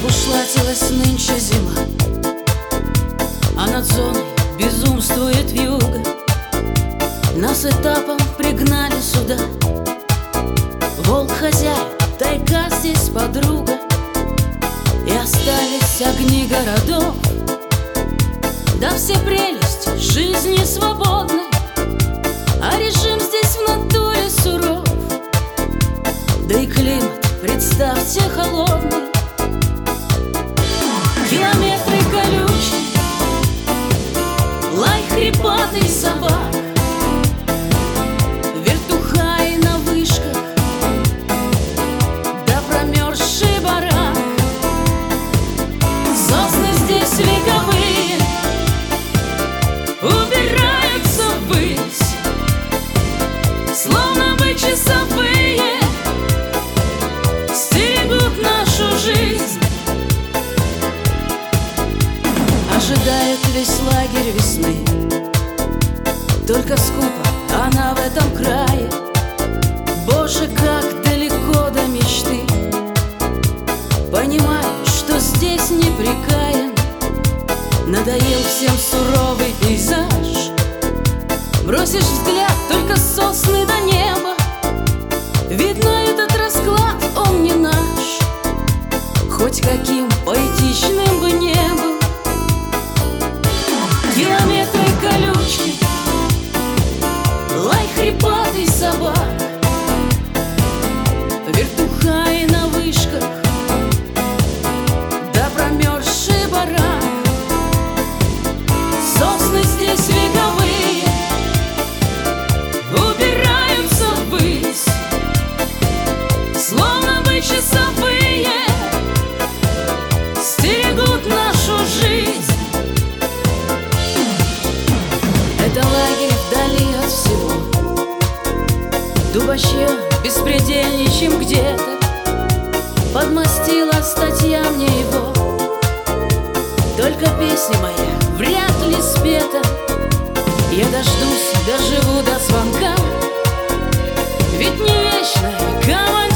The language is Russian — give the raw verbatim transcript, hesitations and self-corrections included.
Разбушлатилась нынче зима, а над зоной безумствует вьюга. Нас этапом пригнали сюда. Волк хозяин, тайга здесь подруга. И остались огни городов, да все прелести жизни свободны. А режим здесь в натуре суров, да и климат, представьте, холодный. Километры колючие, лай хрипатый собак, вертухаи на вышках, да промерзший барак. Сосны здесь вековые убираются ввысь, словно бы часовые стерегут нашу жизнь. Ожидает весь лагерь весны, только скупо она в этом крае. Боже, как далеко до мечты. Понимаю, что здесь непрекаян, надоел всем суровый пейзаж. Бросишь взгляд, только сосны до неба. Видно, этот расклад, он не наш, хоть каким поэтичным бы не был. Километры колючки, лай хрипатый собак, вертухаи на вышках, да промерзший барак. Сосны здесь вековые убираются ввысь, словно бы часовые стерегут нашу жизнь. Это лагерь вдали от всего, дубачье беспредельничем где-то. Подмастила статья мне его, только песня моя вряд ли спета. Я дождусь, доживу до звонка, ведь не вечная гавань